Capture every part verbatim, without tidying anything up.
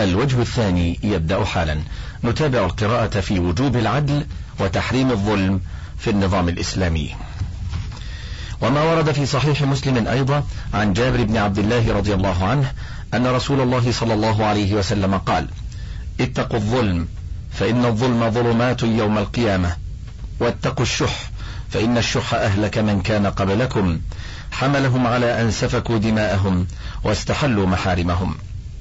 الوجه الثاني يبدأ حالا. نتابع القراءة في وجوب العدل وتحريم الظلم في النظام الإسلامي. وما ورد في صحيح مسلم أيضا عن جابر بن عبد الله رضي الله عنه أن رسول الله صلى الله عليه وسلم قال: اتقوا الظلم فإن الظلم ظلمات يوم القيامة، واتقوا الشح فإن الشح أهلك من كان قبلكم، حملهم على أن سفكوا دماءهم واستحلوا محارمهم.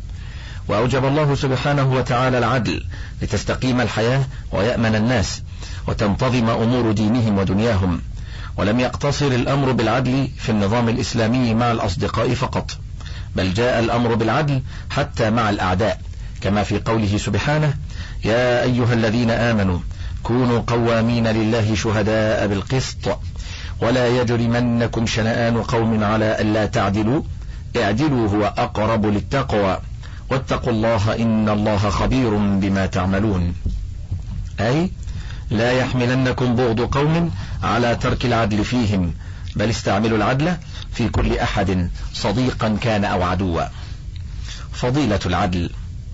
وأوجب الله سبحانه وتعالى العدل لتستقيم الحياة ويأمن الناس وتنتظم أمور دينهم ودنياهم، ولم يقتصر الأمر بالعدل في النظام الإسلامي مع الأصدقاء فقط، بل جاء الأمر بالعدل حتى مع الأعداء، كما في قوله سبحانه: يا أيها الذين آمنوا كونوا قوامين لله شهداء بالقسط ولا يجرمنكم شنآن قوم على ألا تعدلوا اعدلوا هو أقرب للتقوى واتقوا الله إن الله خبير بما تعملون. أي لا يحملنكم بغض قوم على ترك العدل فيهم، بل استعملوا العدل في كل أحد صديقا كان أو عدوا. فضيلة العدل: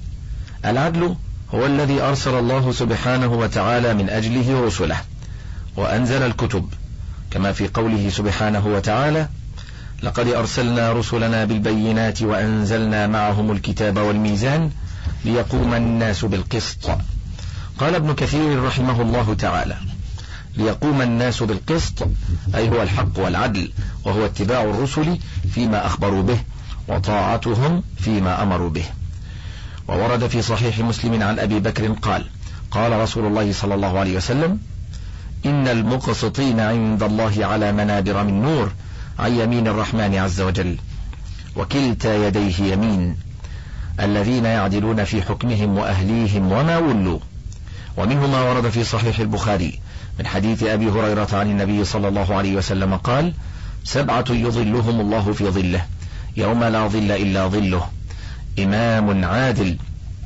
العدل هو الذي أرسل الله سبحانه وتعالى من أجله رسله وأنزل الكتب، كما في قوله سبحانه وتعالى: لقد أرسلنا رسلنا بالبينات وأنزلنا معهم الكتاب والميزان ليقوم الناس بالقسط. قال ابن كثير رحمه الله تعالى: ليقوم الناس بالقسط أي هو الحق والعدل، وهو اتباع الرسل فيما أخبروا به وطاعتهم فيما أمروا به. وورد في صحيح مسلم عن أبي بكر قال: قال رسول الله صلى الله عليه وسلم: إن المقسطين عند الله على منابر من نور عن يمين الرحمن عز وجل، وكلتا يديه يمين، الذين يعدلون في حكمهم وأهليهم وما ولوا. ومنه ما ورد في صحيح البخاري من حديث أبي هريرة عن النبي صلى الله عليه وسلم قال: سبعة يظلهم الله في ظله يوم لا ظل إلا ظله: إمام عادل،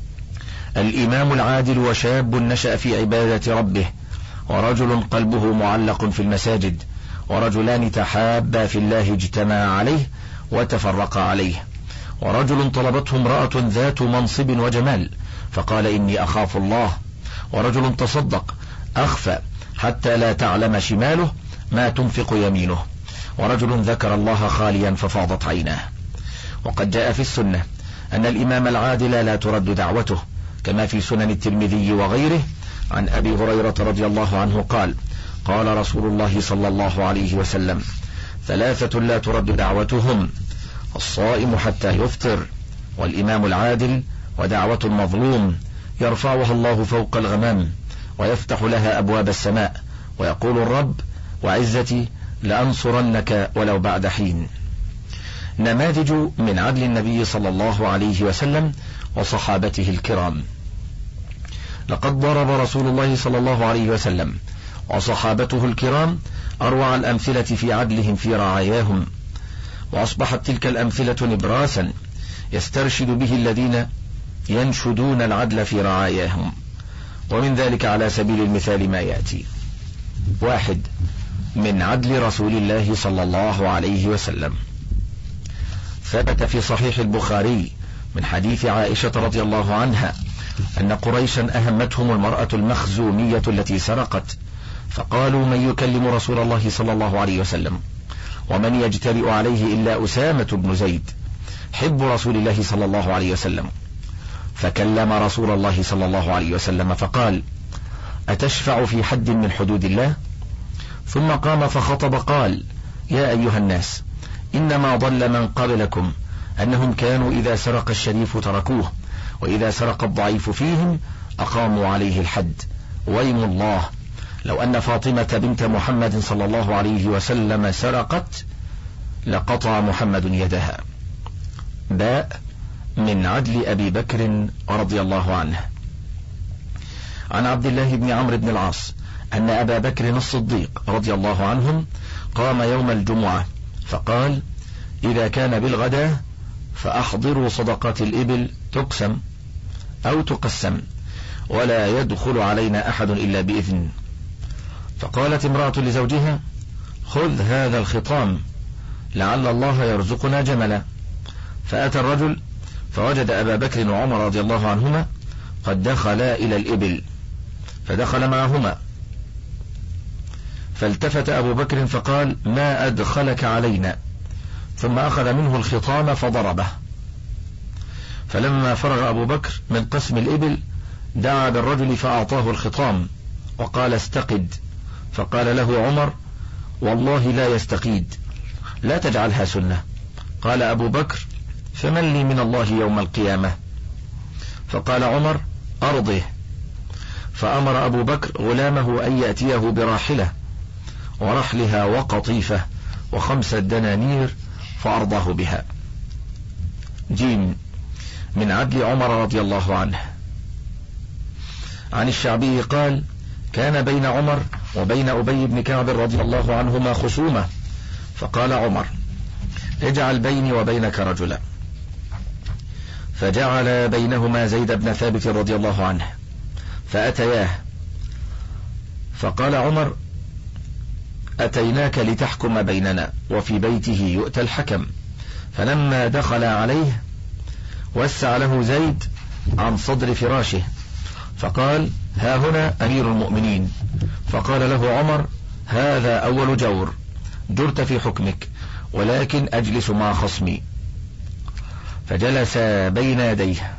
الإمام العادل وشاب نشأ في عبادة ربه، ورجل قلبه معلق في المساجد، ورجلان تحابا في الله اجتمعا عليه وتفرقا عليه، ورجل طلبته امرأة ذات منصب وجمال فقال إني أخاف الله، ورجل تصدق أخفى حتى لا تعلم شماله ما تنفق يمينه، ورجل ذكر الله خاليا ففاضت عيناه. وقد جاء في السنة أن الإمام العادل لا ترد دعوته، كما في سنن الترمذي وغيره عن أبي هريرة رضي الله عنه قال: قال رسول الله صلى الله عليه وسلم: ثلاثة لا ترد دعوتهم: الصائم حتى يفطر، والإمام العادل، ودعوة المظلوم يرفعها الله فوق الغمام ويفتح لها أبواب السماء، ويقول الرب: وعزتي لأنصرنك ولو بعد حين. نماذج من عدل النبي صلى الله عليه وسلم وصحابته الكرام. لقد ضرب رسول الله صلى الله عليه وسلم وصحابته الكرام أروع الأمثلة في عدلهم في رعاياهم، وأصبحت تلك الأمثلة نبراسا يسترشد به الذين ينشدون العدل في رعاياهم. ومن ذلك على سبيل المثال ما يأتي: واحد، من عدل رسول الله صلى الله عليه وسلم. ثبت في صحيح البخاري من حديث عائشة رضي الله عنها أن قريشا أهمتهم المرأة المخزومية التي سرقت، فقالوا: من يكلم رسول الله صلى الله عليه وسلم، ومن يجترئ عليه إلا أسامة بن زيد حب رسول الله صلى الله عليه وسلم. فكلم رسول الله صلى الله عليه وسلم فقال: أتشفع في حد من حدود الله؟ ثم قام فخطب قال: يا أيها الناس، إنما ضل من قبلكم أنهم كانوا إذا سرق الشريف تركوه، وإذا سرق الضعيف فيهم أقاموا عليه الحد. ويم الله لو أن فاطمة بنت محمد صلى الله عليه وسلم سرقت لقطع محمد يدها. باء، من عدل أبي بكر رضي الله عنه. عن عبد الله بن عمرو بن العاص أن أبا بكر الصديق رضي الله عنهم قام يوم الجمعة فقال: إذا كان بالغداة فأحضروا صدقات الإبل تقسم أو تقسم، ولا يدخل علينا أحد إلا بإذن. فقالت امرأة لزوجها: خذ هذا الخطام لعل الله يرزقنا جملا. فأتى الرجل فوجد أبا بكر وعمر رضي الله عنهما قد دخلا إلى الإبل فدخل معهما، فالتفت أبو بكر فقال: ما أدخلك علينا؟ ثم أخذ منه الخطام فضربه. فلما فرغ أبو بكر من قسم الإبل دعا بالرجل فأعطاه الخطام وقال: استقد. فقال له عمر: والله لا يستقيد، لا تجعلها سنة. قال أبو بكر: فمن لي من الله يوم القيامة؟ فقال عمر: أرضه. فأمر أبو بكر غلامه أن يأتيه براحلة ورحلها وقطيفة وخمسة دنانير فأرضاه بها. جيم. من عدل عمر رضي الله عنه. عن الشعبي قال: كان بين عمر وبين أبي بن كعب رضي الله عنهما خصومة، فقال عمر: اجعل بيني وبينك رجلا، فجعل بينهما زيد بن ثابت رضي الله عنه، فأتياه فقال عمر: أتيناك لتحكم بيننا وفي بيته يؤتى الحكم. فلما دخل عليه وسع له زيد عن صدر فراشه فقال: ها هنا أمير المؤمنين. فقال له عمر: هذا أول جور، جرت في حكمك، ولكن أجلس مع خصمي. فجلس بين يديه،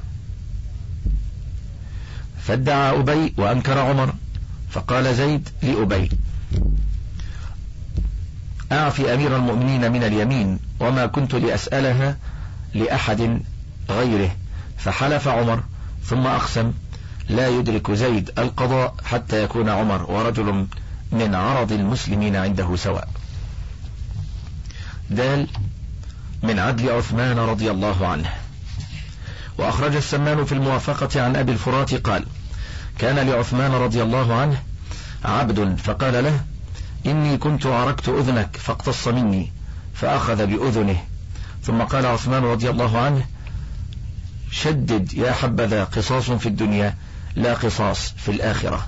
فادعى أبي وأنكر عمر، فقال زيد لأبي: أعفي أمير المؤمنين من اليمين، وما كنت لأسألها لأحد غيره. فحلف عمر ثم أقسم: لا يدرك زيد القضاء حتى يكون عمر ورجل من عرض المسلمين عنده سواء. دال. من عدل عثمان رضي الله عنه. وأخرج السمان في الموافقة عن أبي الفرات قال: كان لعثمان رضي الله عنه عبد فقال له: إني كنت عركت أذنك فاقتص مني، فأخذ بأذنه. ثم قال عثمان رضي الله عنه: شدد يا حبذا، قصاص في الدنيا لا قصاص في الآخرة.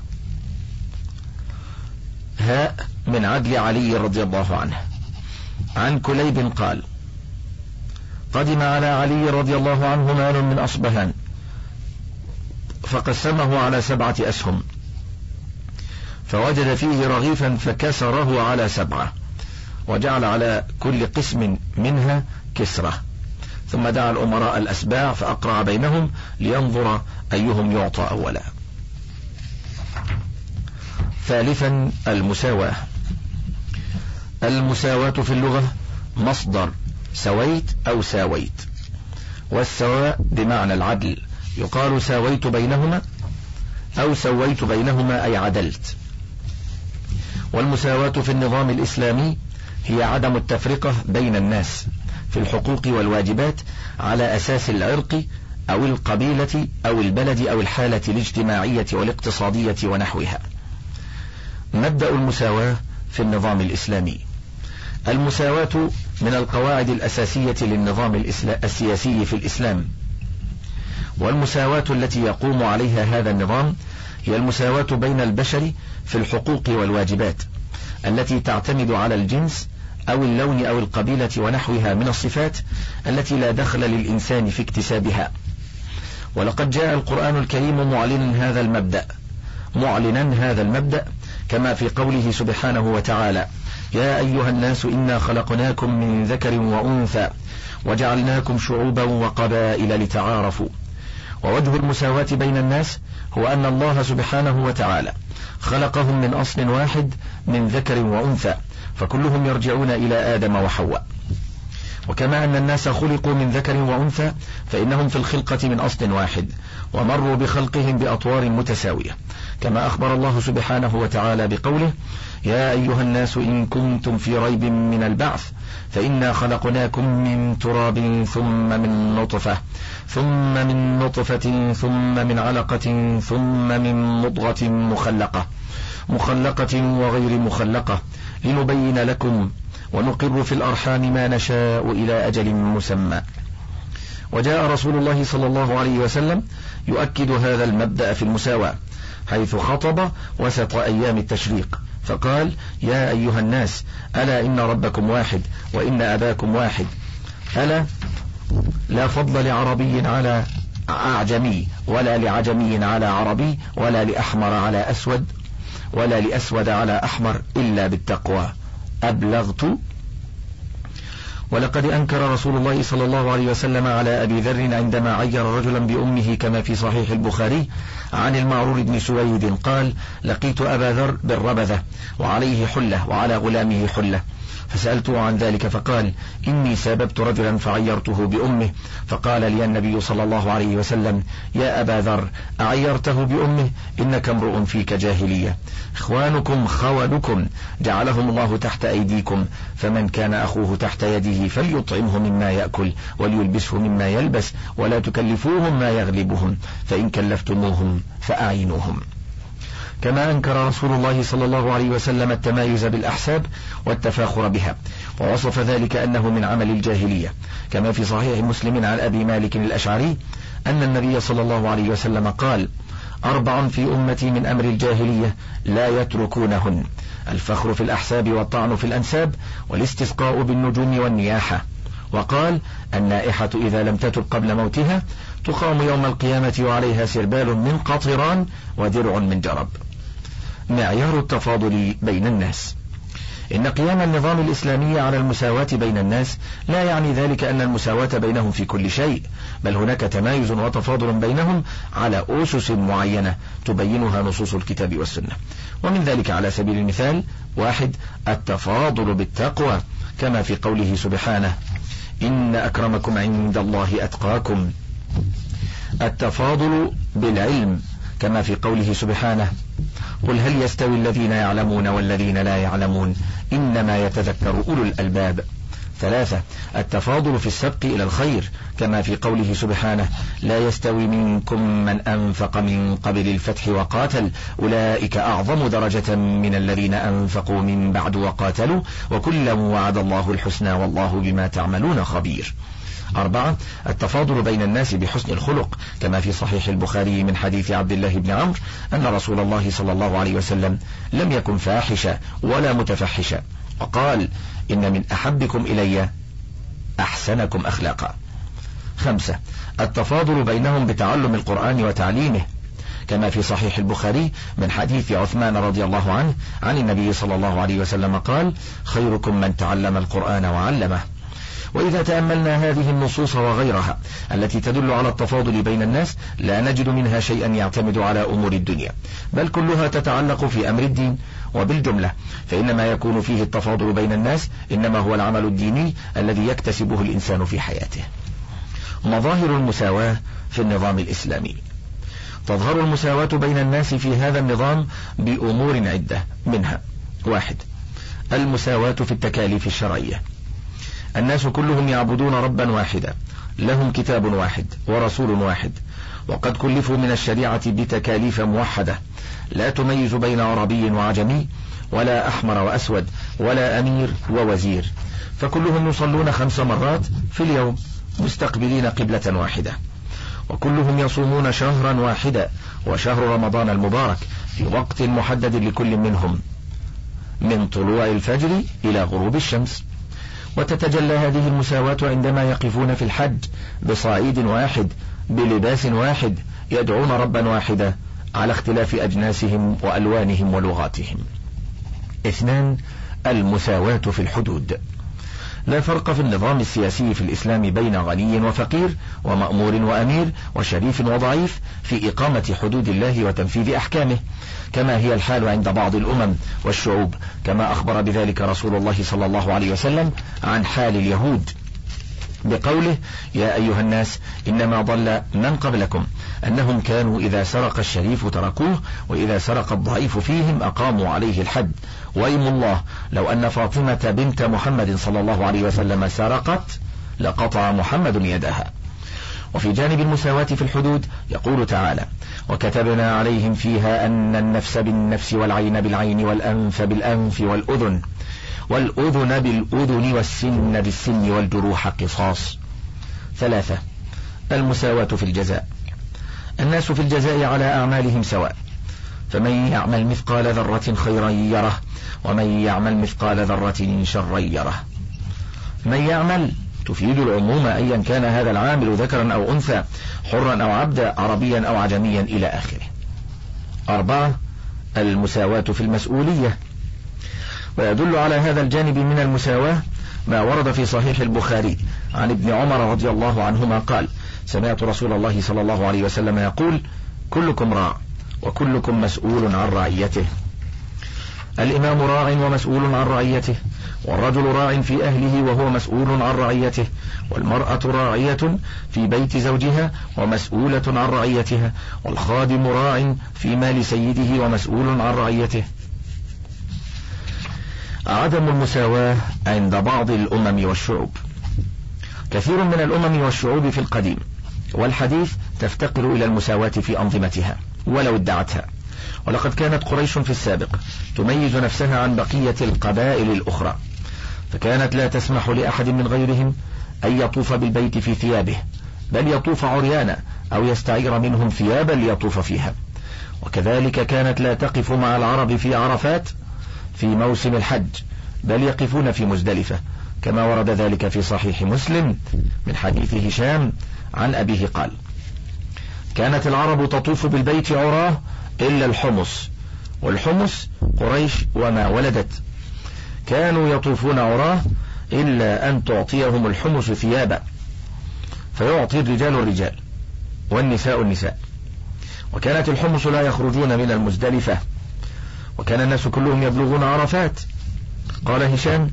هاء. من عدل علي رضي الله عنه. عن كليب قال: قدم على علي رضي الله عنه مال من أصبهان فقسمه على سبعة أسهم، فوجد فيه رغيفا فكسره على سبعة، وجعل على كل قسم منها كسرة، ثم دعا الأمراء الأسباع فأقرع بينهم لينظر أيهم يعطى أولا. ثالثا المساواة. المساواة في اللغة مصدر سويت أو ساويت، والسواء بمعنى العدل، يقال ساويت بينهما أو سويت بينهما أي عدلت. والمساواة في النظام الإسلامي هي عدم التفرقة بين الناس في الحقوق والواجبات على أساس العرق أو القبيلة أو البلد أو الحالة الاجتماعية والاقتصادية ونحوها. مبدأ المساواة في النظام الإسلامي. المساواة من القواعد الأساسية للنظام السياسي في الإسلام، والمساواة التي يقوم عليها هذا النظام هي المساواة بين البشر في الحقوق والواجبات التي تعتمد على الجنس أو اللون أو القبيلة ونحوها من الصفات التي لا دخل للإنسان في اكتسابها. ولقد جاء القرآن الكريم معلنا هذا المبدأ معلنا هذا المبدأ كما في قوله سبحانه وتعالى: يا أيها الناس إنا خلقناكم من ذكر وأنثى وجعلناكم شعوبا وقبائل لتعارفوا. ووجه المساواة بين الناس هو أن الله سبحانه وتعالى خلقهم من أصل واحد من ذكر وأنثى، فكلهم يرجعون إلى آدم وحواء. وكما أن الناس خلقوا من ذكر وأنثى فإنهم في الخلقة من أصل واحد، ومروا بخلقهم بأطوار متساوية، كما أخبر الله سبحانه وتعالى بقوله: يا أيها الناس إن كنتم في ريب من البعث فإنا خلقناكم من تراب ثم من نطفة ثم من نطفة ثم من علقة ثم من مضغة مخلقة مخلقة وغير مخلقة لنبين لكم ونقر في الأرحام ما نشاء إلى أجل مسمى. وجاء رسول الله صلى الله عليه وسلم يؤكد هذا المبدأ في المساواة، حيث خطب وسط أيام التشريق فقال: يا أيها الناس ألا إن ربكم واحد وإن أباكم واحد، ألا لا فضل لعربي على أعجمي، ولا لعجمي على عربي، ولا لأحمر على أسود، ولا لأسود على أحمر، إلا بالتقوى. أبلغت. ولقد أنكر رسول الله صلى الله عليه وسلم على أبي ذر عندما عير رجلا بأمه كما في صحيح البخاري عن المعرور بن سويد قال: لقيت أبا ذر بالربذة وعليه حلة وعلى غلامه حلة، فسألته عن ذلك فقال: إني ساببت رجلا فعيرته بأمه، فقال لي النبي صلى الله عليه وسلم: يا أبا ذر، أعيرته بأمه؟ إنك امرؤ فيك جاهلية. إخوانكم خولكم جعلهم الله تحت أيديكم، فمن كان أخوه تحت يده فليطعمه مما يأكل وليلبسه مما يلبس، ولا تكلفوهم ما يغلبهم، فإن كلفتموهم فأعينوهم. كما أنكر رسول الله صلى الله عليه وسلم التمايز بالأحساب والتفاخر بها، ووصف ذلك أنه من عمل الجاهلية، كما في صحيح مسلم عن أبي مالك الأشعري أن النبي صلى الله عليه وسلم قال: أربع في أمتي من أمر الجاهلية لا يتركونهن: الفخر في الأحساب والطعن في الأنساب والاستسقاء بالنجوم والنياحة. وقال: النائحة إذا لم تتب قبل موتها تقام يوم القيامة وعليها سربال من قطران ودرع من جرب. معيار التفاضل بين الناس. إن قيام النظام الإسلامي على المساواة بين الناس لا يعني ذلك أن المساواة بينهم في كل شيء، بل هناك تمايز وتفاضل بينهم على أسس معينة تبينها نصوص الكتاب والسنة. ومن ذلك على سبيل المثال: واحد، التفاضل بالتقوى، كما في قوله سبحانه: إن أكرمكم عند الله أتقاكم. التفاضل بالعلم، كما في قوله سبحانه: قل هل يستوي الذين يعلمون والذين لا يعلمون إنما يتذكر أولو الألباب. ثلاثة، التفاضل في السبق إلى الخير، كما في قوله سبحانه: لا يستوي منكم من أنفق من قبل الفتح وقاتل أولئك أعظم درجة من الذين أنفقوا من بعد وقاتلوا وكلا وعد الله الحسنى والله بما تعملون خبير. أربعة، التفاضل بين الناس بحسن الخلق، كما في صحيح البخاري من حديث عبد الله بن عمرو أن رسول الله صلى الله عليه وسلم لم يكن فاحشا ولا متفحشا، وقال: إن من أحبكم إلي أحسنكم أخلاقا. خمسة، التفاضل بينهم بتعلم القرآن وتعليمه، كما في صحيح البخاري من حديث عثمان رضي الله عنه عن النبي صلى الله عليه وسلم قال: خيركم من تعلم القرآن وعلمه. وإذا تأملنا هذه النصوص وغيرها التي تدل على التفاضل بين الناس لا نجد منها شيئا يعتمد على أمور الدنيا، بل كلها تتعلق في أمر الدين. وبالجملة فإنما يكون فيه التفاضل بين الناس إنما هو العمل الديني الذي يكتسبه الإنسان في حياته. مظاهر المساواة في النظام الإسلامي. تظهر المساواة بين الناس في هذا النظام بأمور عدة، منها: واحد، المساواة في التكاليف الشرعية. الناس كلهم يعبدون ربا واحدا، لهم كتاب واحد ورسول واحد، وقد كلفوا من الشريعة بتكاليف موحدة لا تميز بين عربي وعجمي، ولا أحمر وأسود، ولا أمير ووزير، فكلهم يصلون خمس مرات في اليوم مستقبلين قبلة واحدة، وكلهم يصومون شهرا واحدا وشهر رمضان المبارك في وقت محدد لكل منهم من طلوع الفجر إلى غروب الشمس. وتتجلى هذه المساواة عندما يقفون في الحج بصعيد واحد بلباس واحد يدعون ربا واحدا على اختلاف أجناسهم وألوانهم ولغاتهم. اثنان، المساواة في الحدود. لا فرق في النظام السياسي في الإسلام بين غني وفقير ومأمور وأمير وشريف وضعيف في إقامة حدود الله وتنفيذ أحكامه، كما هي الحال عند بعض الأمم والشعوب، كما أخبر بذلك رسول الله صلى الله عليه وسلم عن حال اليهود بقوله: يا أيها الناس إنما ضل من قبلكم أنهم كانوا إذا سرق الشريف تركوه وإذا سرق الضعيف فيهم أقاموا عليه الحد، وأيم الله لو أن فاطمة بنت محمد صلى الله عليه وسلم سرقت لقطع محمد يدها. وفي جانب المساواة في الحدود يقول تعالى: وكتبنا عليهم فيها أن النفس بالنفس والعين بالعين والأنف بالأنف والأذن والأذن بالأذن والسن بالسن والجروح قصاص. ثلاثة، المساواة في الجزاء. الناس في الجزاء على أعمالهم سواء، فمن يعمل مثقال ذرة خيرا يره ومن يعمل مثقال ذرة شرا يره. من يعمل تفيد العموم أيا كان هذا العامل ذكرا أو أنثى، حرا أو عبدا، عربيا أو عجميا إلى آخره. أربعة، المساواة في المسؤولية. ويدل على هذا الجانب من المساواة ما ورد في صحيح البخاري عن ابن عمر رضي الله عنهما قال: سمعت رسول الله صلى الله عليه وسلم يقول: كلكم راع وكلكم مسؤول عن رعيته. الإمام راع ومسؤول عن رعيته، والرجل راع في أهله وهو مسؤول عن رعيته، والمرأة راعية في بيت زوجها ومسؤولة عن رعيتها، والخادم راع في مال سيده ومسؤول عن رعيته. عدم المساواة عند بعض الأمم والشعوب. كثير من الأمم والشعوب في القديم والحديث تفتقر إلى المساواة في أنظمتها ولو ادعتها، ولقد كانت قريش في السابق تميز نفسها عن بقية القبائل الأخرى، فكانت لا تسمح لأحد من غيرهم أن يطوف بالبيت في ثيابه، بل يطوف عريانا أو يستعير منهم ثيابا ليطوف فيها. وكذلك كانت لا تقف مع العرب في عرفات في موسم الحج، بل يقفون في مزدلفة، كما ورد ذلك في صحيح مسلم من حديث هشام عن أبيه قال: كانت العرب تطوف بالبيت عراه إلا الحمص، والحمص قريش وما ولدت، كانوا يطوفون عراه إلا أن تعطيهم الحمص ثيابا، فيعطي الرجال الرجال والنساء النساء. وكانت الحمص لا يخرجون من المزدلفة، وكان الناس كلهم يبلغون عرفات. قال هشام: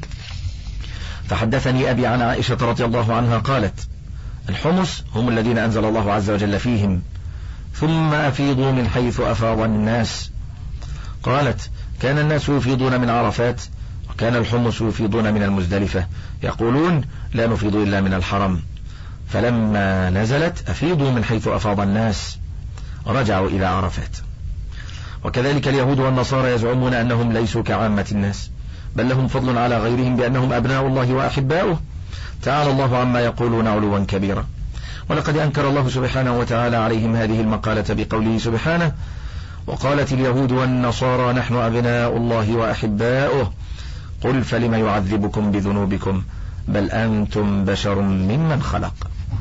فحدثني أبي عن عائشة رضي الله عنها قالت: الحمص هم الذين أنزل الله عز وجل فيهم: ثم أفيضوا من حيث أفاض الناس. قالت: كان الناس يفيضون من عرفات، وكان الحمص يفيضون من المزدلفة، يقولون: لا نفيض إلا من الحرم. فلما نزلت أفيضوا من حيث أفاض الناس رجعوا إلى عرفات. وكذلك اليهود والنصارى يزعمون أنهم ليسوا كعامة الناس، بل لهم فضل على غيرهم بأنهم أبناء الله وأحباؤه، تعالى الله عما يقولون علوا كبيرا. ولقد أنكر الله سبحانه وتعالى عليهم هذه المقالة بقوله سبحانه: وقالت اليهود والنصارى نحن أبناء الله وأحباؤه قل فلم يعذبكم بذنوبكم بل أنتم بشر ممن خلق.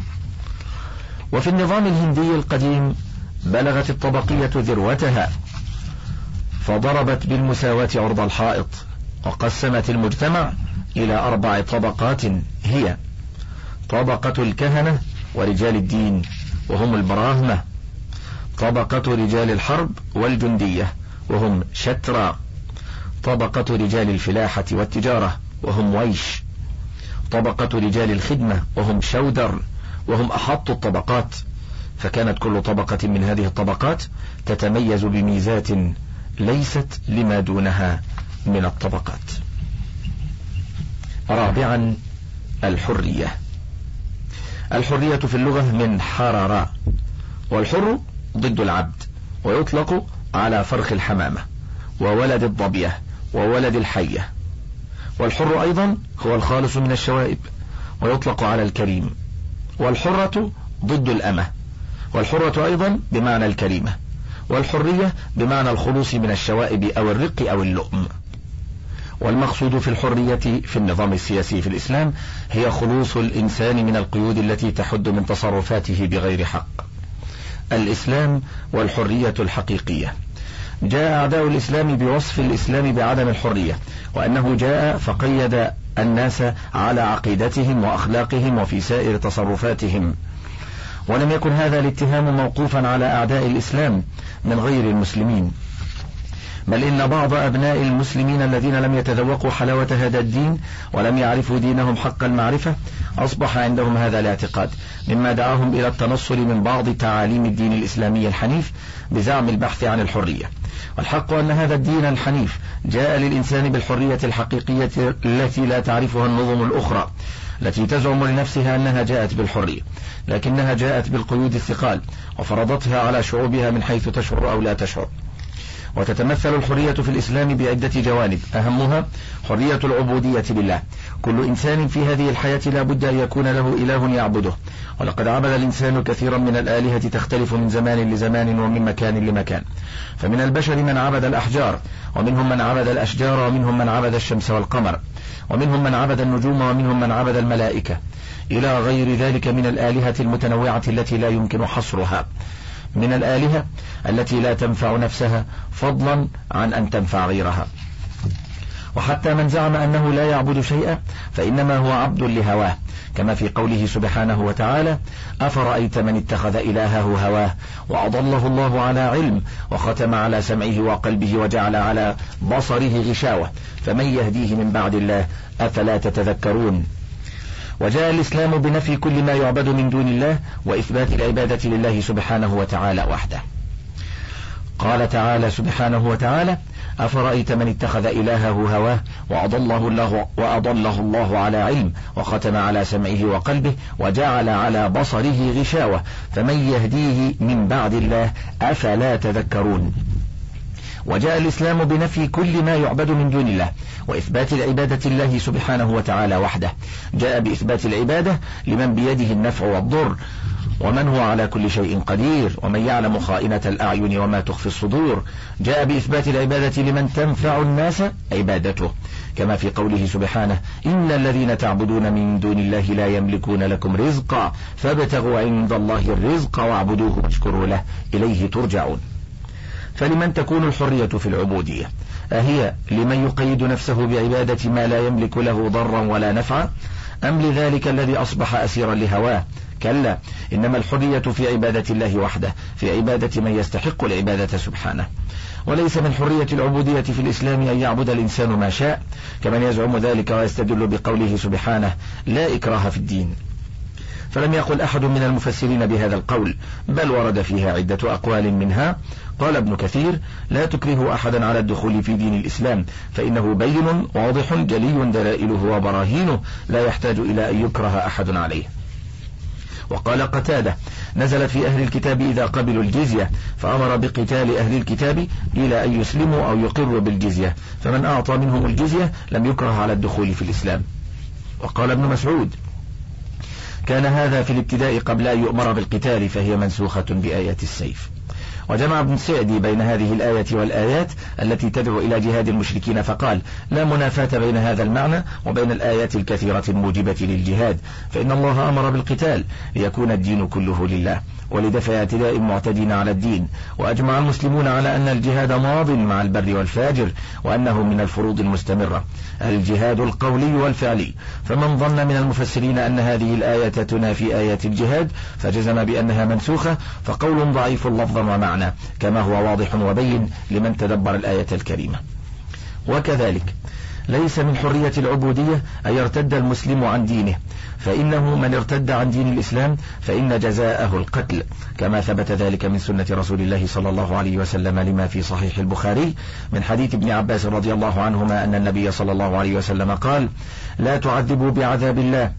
وفي النظام الهندي القديم بلغت الطبقية ذروتها، فضربت بالمساواة عرض الحائط، وقسمت المجتمع إلى أربع طبقات، هي طبقة الكهنة ورجال الدين وهم البراهمة، طبقة رجال الحرب والجندية وهم شترا، طبقة رجال الفلاحة والتجارة وهم ويش، طبقة رجال الخدمة وهم شودر، وهم أحط الطبقات. فكانت كل طبقة من هذه الطبقات تتميز بميزات ليست لما دونها من الطبقات. رابعا، الحرية. الحرية في اللغة من حرر، والحر ضد العبد، ويطلق على فرخ الحمامة وولد الظبية وولد الحية. والحر أيضا هو الخالص من الشوائب، ويطلق على الكريم. والحرة ضد الأمة، والحرة أيضا بمعنى الكريمة، والحرية بمعنى الخلوص من الشوائب أو الرق أو اللؤم. والمقصود في الحرية في النظام السياسي في الإسلام هي خلوص الإنسان من القيود التي تحد من تصرفاته بغير حق. الإسلام والحرية الحقيقية. جاء أعداء الإسلام بوصف الإسلام بعدم الحرية، وأنه جاء فقيد الناس على عقيدتهم وأخلاقهم وفي سائر تصرفاتهم. ولم يكن هذا الاتهام موقوفا على أعداء الإسلام من غير المسلمين، بل إن بعض أبناء المسلمين الذين لم يتذوقوا حلاوة هذا الدين ولم يعرفوا دينهم حق المعرفة أصبح عندهم هذا الاعتقاد، مما دعاهم إلى التنصل من بعض تعاليم الدين الإسلامي الحنيف بزعم البحث عن الحرية. والحق أن هذا الدين الحنيف جاء للإنسان بالحرية الحقيقية التي لا تعرفها النظم الأخرى التي تزعم لنفسها أنها جاءت بالحرية، لكنها جاءت بالقيود الثقال وفرضتها على شعوبها من حيث تشعر أو لا تشعر. وتتمثل الحرية في الإسلام بعدة جوانب، أهمها حرية العبودية لله. كل إنسان في هذه الحياة لا بد أن يكون له إله يعبده، ولقد عبد الإنسان كثيرا من الآلهة تختلف من زمان لزمان ومن مكان لمكان. فمن البشر من عبد الأحجار، ومنهم من عبد الأشجار، ومنهم من عبد الشمس والقمر، ومنهم من عبد النجوم، ومنهم من عبد الملائكة. إلى غير ذلك من الآلهة المتنوعة التي لا يمكن حصرها، من الآلهة التي لا تنفع نفسها فضلا عن أن تنفع غيرها. وحتى من زعم أنه لا يعبد شيئا فإنما هو عبد لهواه، كما في قوله سبحانه وتعالى: أفرأيت من اتخذ إلهه هواه وأضله الله على علم وختم على سمعه وقلبه وجعل على بصره غشاوة فمن يهديه من بعد الله أفلا تتذكرون. وجاء الإسلام بنفي كل ما يعبد من دون الله وإثبات العبادة لله سبحانه وتعالى وحده. قال تعالى سبحانه وتعالى: أفرأيت من اتخذ إلهه هواه وأضله الله, وأضله الله على علم وختم على سمعه وقلبه وجعل على بصره غشاوة فمن يهديه من بعد الله أفلا تذكرون. وجاء الإسلام بنفي كل ما يعبد من دون الله وإثبات العبادة الله سبحانه وتعالى وحده. جاء بإثبات العبادة لمن بيده النفع والضر ومن هو على كل شيء قدير ومن يعلم خائنة الأعين وما تخفي الصدور. جاء بإثبات العبادة لمن تنفع الناس عبادته، كما في قوله سبحانه: إن الذين تعبدون من دون الله لا يملكون لكم رزقا فابتغوا عند الله الرزق واعبدوه واشكروا له إليه ترجعون. فلمن تكون الحرية في العبودية؟ أهي لمن يقيد نفسه بعبادة ما لا يملك له ضرا ولا نفعا، أم لذلك الذي أصبح أسيرا لهواه؟ كلا، إنما الحرية في عبادة الله وحده، في عبادة من يستحق العبادة سبحانه. وليس من حرية العبودية في الإسلام أن يعبد الإنسان ما شاء كمن يزعم ذلك ويستدل بقوله سبحانه: لا إكراه في الدين. فلم يقل أحد من المفسرين بهذا القول، بل ورد فيها عدة أقوال، منها قال ابن كثير: لا تكره أحدا على الدخول في دين الإسلام فإنه بين واضح جلي دلائله وبراهينه لا يحتاج إلى أن يكره أحد عليه. وقال قتادة: نزلت في أهل الكتاب إذا قبلوا الجزية فأمر بقتال أهل الكتاب إلى أن يسلموا أو يقروا بالجزية، فمن أعطى منهم الجزية لم يكره على الدخول في الإسلام. وقال ابن مسعود: كان هذا في الابتداء قبل أن يؤمر بالقتال فهي منسوخة بآية السيف. وجمع ابن سعدي بين هذه الآية والآيات التي تدعو إلى جهاد المشركين فقال: لا منافاة بين هذا المعنى وبين الآيات الكثيرة الموجبة للجهاد، فإن الله أمر بالقتال ليكون الدين كله لله ولدفع اعتداء معتدين على الدين. وأجمع المسلمون على أن الجهاد ماض مع البر والفاجر وأنه من الفروض المستمرة، الجهاد القولي والفعلي. فمن ظن من المفسرين أن هذه الآية تنافي آيات الجهاد فجزم بأنها منسوخة فقول ضعيف لفظا ومعنى، كما هو واضح وبين لمن تدبر الآية الكريمة. وكذلك ليس من حرية العبودية أن يرتد المسلم عن دينه، فإنه من ارتد عن دين الإسلام فإن جزاءه القتل، كما ثبت ذلك من سنة رسول الله صلى الله عليه وسلم لما في صحيح البخاري من حديث ابن عباس رضي الله عنهما أن النبي صلى الله عليه وسلم قال: لا تعذبوا بعذاب الله.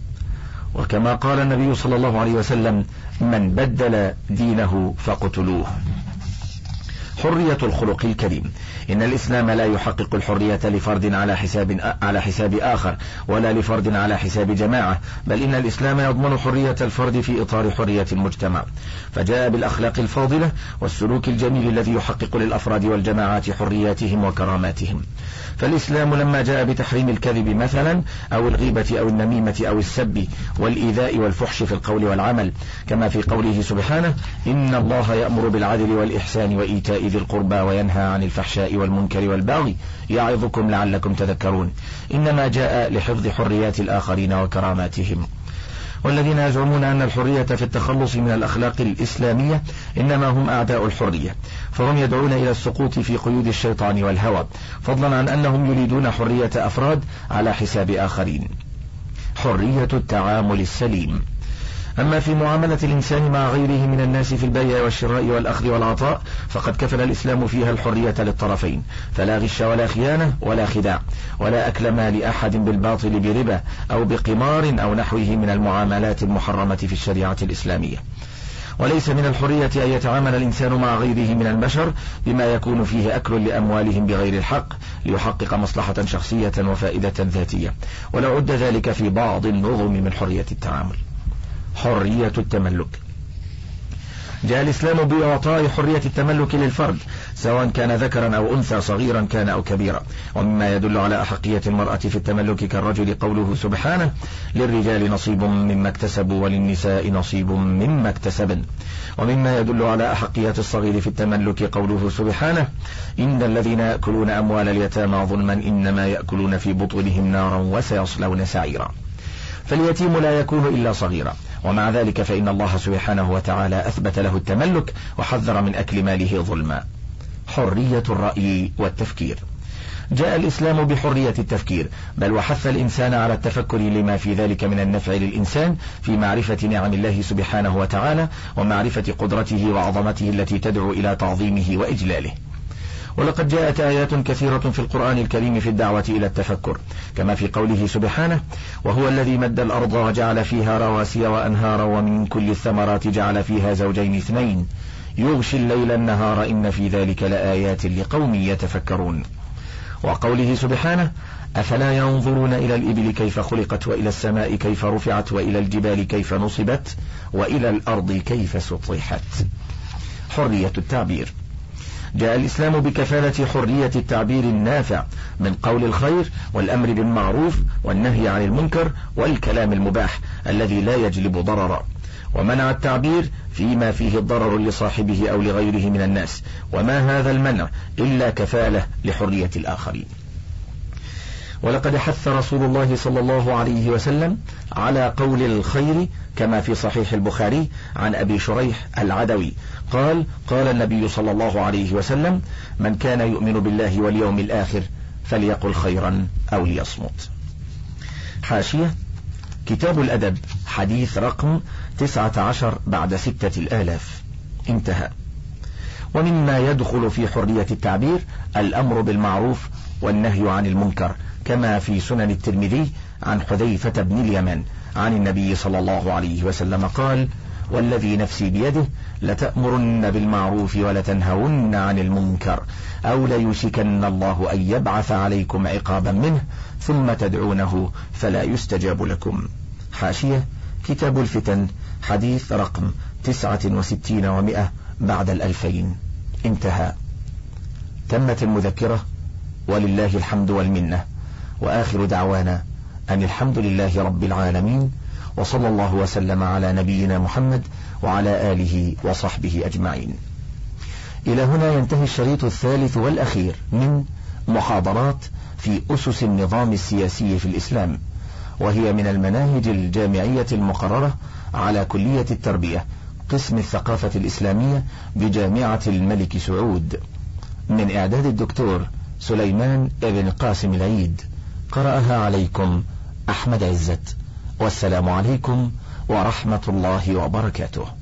وكما قال النبي صلى الله عليه وسلم: من بدل دينه فاقتلوه. حرية الخلق الكريم. إن الإسلام لا يحقق الحرية لفرد على حساب على حساب آخر ولا لفرد على حساب جماعة، بل إن الإسلام يضمن حرية الفرد في إطار حرية المجتمع، فجاء بالأخلاق الفاضلة والسلوك الجميل الذي يحقق للأفراد والجماعات حرياتهم وكراماتهم. فالإسلام لما جاء بتحريم الكذب مثلا أو الغيبة أو النميمة أو السب والإيذاء والفحش في القول والعمل، كما في قوله سبحانه: إن الله يأمر بالعدل والإحسان وإيتاء ذي القربى وينهى عن الفحشاء والمنكر والبغي يعظكم لعلكم تذكرون، إنما جاء لحفظ حريات الآخرين وكراماتهم. والذين يزعمون أن الحرية في التخلص من الأخلاق الإسلامية إنما هم أعداء الحرية، فهم يدعون إلى السقوط في قيود الشيطان والهوى، فضلا عن أنهم يريدون حرية أفراد على حساب آخرين. حرية التعامل السليم. أما في معاملة الإنسان مع غيره من الناس في البيع والشراء والأخذ والعطاء فقد كفل الإسلام فيها الحرية للطرفين، فلا غش ولا خيانة ولا خداع ولا أكل مال أحد بالباطل بربا أو بقمار أو نحوه من المعاملات المحرمة في الشريعة الإسلامية. وليس من الحرية أن يتعامل الإنسان مع غيره من البشر بما يكون فيه أكل لأموالهم بغير الحق ليحقق مصلحة شخصية وفائدة ذاتية، ولو عد ذلك في بعض النظم من حرية التعامل. حرية التملك. جاء الإسلام بإعطاء حرية التملك للفرد سواء كان ذكرا أو أنثى، صغيرا كان أو كبيرا. ومما يدل على أحقية المرأة في التملك كالرجل قوله سبحانه: للرجال نصيب مما اكتسبوا وللنساء نصيب مما اكتسبن. ومما يدل على أحقية الصغير في التملك قوله سبحانه: إن الذين يأكلون أموال اليتامى ظلما إنما يأكلون في بطونهم نارا وسيصلون سعيرا. فاليتيم لا يكون إلا صغيرا، ومع ذلك فإن الله سبحانه وتعالى أثبت له التملك وحذر من أكل ماله ظلما. حرية الرأي والتفكير. جاء الإسلام بحرية التفكير، بل وحث الإنسان على التفكر لما في ذلك من النفع للإنسان في معرفة نعم الله سبحانه وتعالى ومعرفة قدرته وعظمته التي تدعو إلى تعظيمه وإجلاله. ولقد جاءت آيات كثيرة في القرآن الكريم في الدعوة إلى التفكر، كما في قوله سبحانه: وهو الذي مد الأرض وجعل فيها رواسي وأنهارا ومن كل الثمرات جعل فيها زوجين اثنين يغشي الليل النهار إن في ذلك لآيات لقوم يتفكرون. وقوله سبحانه: أفلا ينظرون إلى الإبل كيف خلقت وإلى السماء كيف رفعت وإلى الجبال كيف نصبت وإلى الأرض كيف سطحت. حرية التعبير. جاء الإسلام بكفالة حرية التعبير النافع من قول الخير والأمر بالمعروف والنهي عن المنكر والكلام المباح الذي لا يجلب ضررا، ومنع التعبير فيما فيه الضرر لصاحبه أو لغيره من الناس، وما هذا المنع إلا كفالة لحرية الآخرين. ولقد حث رسول الله صلى الله عليه وسلم على قول الخير كما في صحيح البخاري عن أبي شريح العدوي قال: قال النبي صلى الله عليه وسلم: من كان يؤمن بالله واليوم الآخر فليقل خيرا أو ليصمت. حاشية: كتاب الأدب، حديث رقم تسعة عشر بعد ستة الآلاف. انتهى. ومما يدخل في حرية التعبير الأمر بالمعروف والنهي عن المنكر، كما في سنن الترمذي عن حذيفة بن اليمن عن النبي صلى الله عليه وسلم قال: والذي نفسي بيده لتأمرن بالمعروف ولتنهون عن المنكر أو ليوشكن الله أن يبعث عليكم عقابا منه ثم تدعونه فلا يستجاب لكم. حاشية: كتاب الفتن، حديث رقم تسعة وستين ومئة بعد الألفين. انتهى. تمت المذكرة، ولله الحمد والمنة، وآخر دعوانا أن الحمد لله رب العالمين، وصلى الله وسلم على نبينا محمد وعلى آله وصحبه أجمعين. إلى هنا ينتهي الشريط الثالث والأخير من محاضرات في أسس النظام السياسي في الإسلام، وهي من المناهج الجامعية المقررة على كلية التربية قسم الثقافة الإسلامية بجامعة الملك سعود، من إعداد الدكتور سليمان ابن قاسم العيد. قرأها عليكم أحمد عزت، والسلام عليكم ورحمة الله وبركاته.